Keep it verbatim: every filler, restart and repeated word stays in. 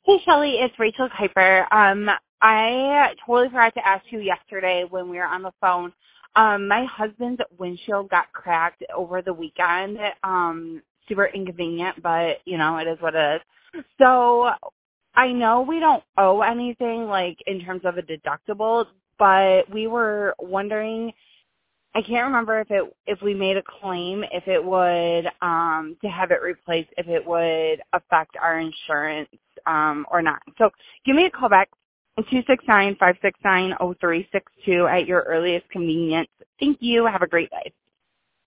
Hey, Shelly, it's Rachel Kuiper. Um, I totally forgot to ask you yesterday when we were on the phone. Um, my husband's windshield got cracked over the weekend. Um, super inconvenient, but, you know, it is what it is. So I know we don't owe anything, like, in terms of a deductible, but we were wondering, I can't remember if it if we made a claim, if it would um to have it replaced, if it would affect our insurance um or not. So give me a call back two six nine, five six nine, oh three six two at your earliest convenience. Thank you. Have a great day.